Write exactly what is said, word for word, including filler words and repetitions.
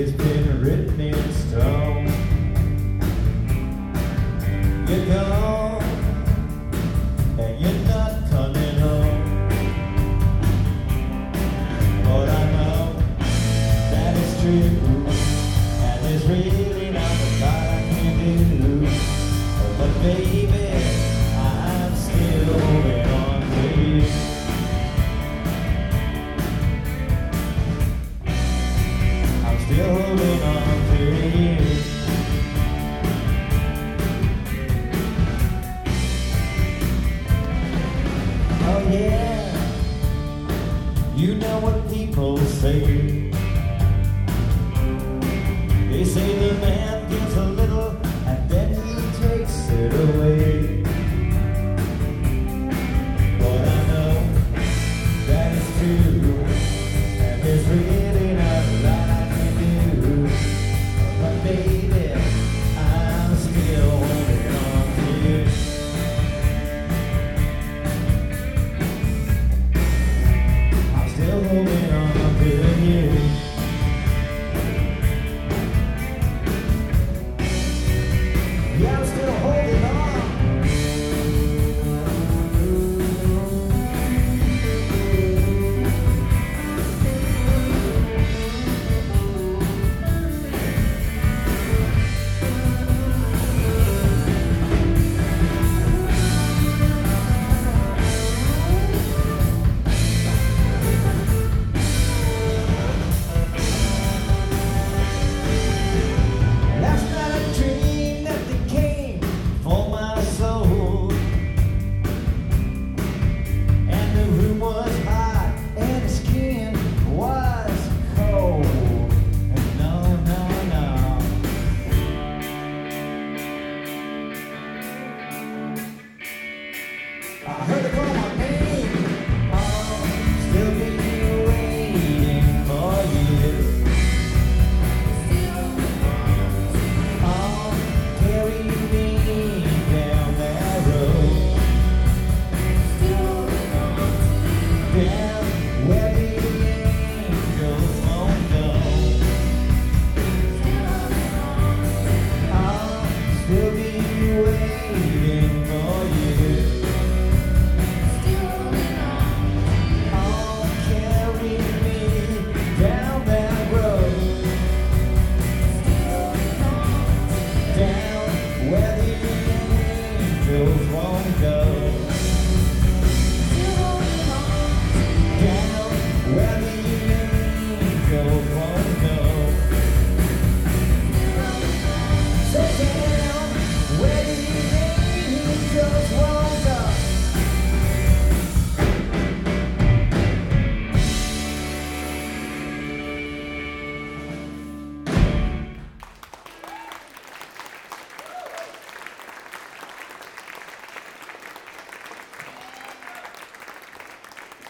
it's been written in stone. You're gone, and you're not coming home. But I know that it's true, and there's really not a lot I can do. But baby, I'm still holding on to you. I'm still holding on to you. Oh yeah, you know what people say.